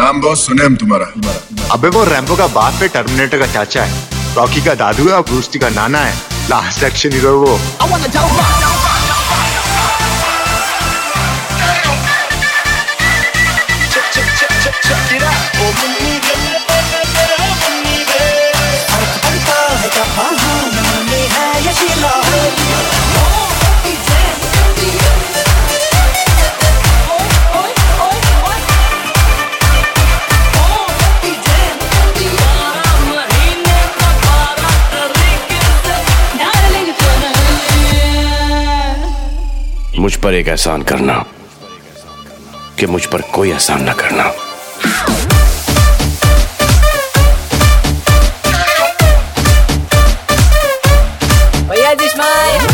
नाम बहुत सुने हम तुम्हारा। अबे वो रैम्बो का बाप है, टर्मिनेटर का चाचा है, रॉकी का दादू है और ब्रूस ली का नाना है। लास्ट एक्शन हीरो वो। मुझ पर एक एहसान करना कि मुझ पर कोई एहसान न करना। भैया दुश्मन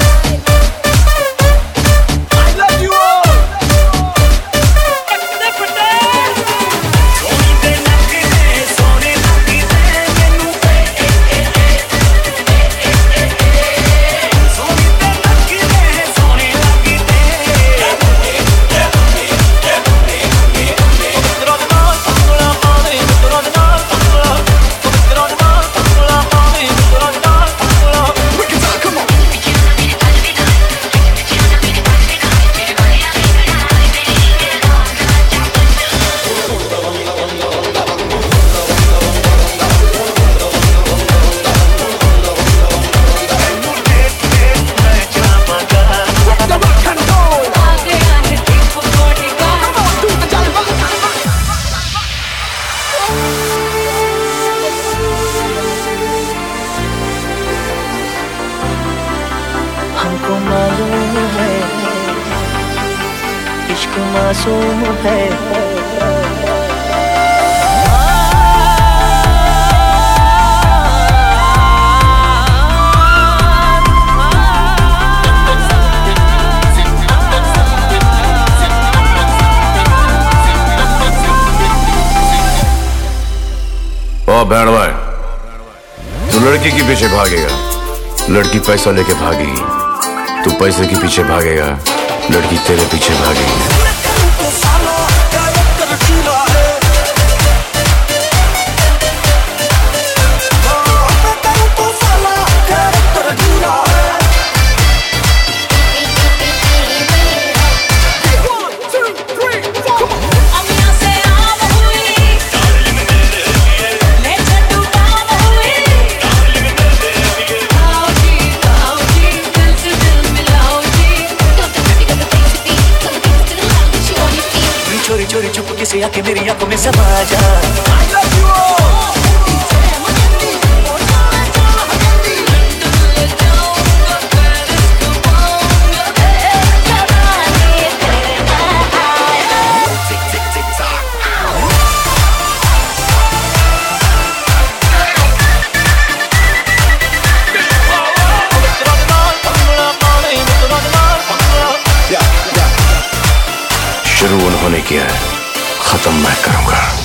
हमको मालूम है इश्क मासूम है। ओ बैंडवा, तू लड़की के पीछे भागेगा, लड़की पैसा लेके भागेगी। तू पैसे के पीछे भागेगा, लड़की तेरे पीछे भागेगी। चोरी चोरी चुपके से आके मेरी आंखों में समा जा। शुरू उन्होंने किया है, खत्म मैं करूंगा।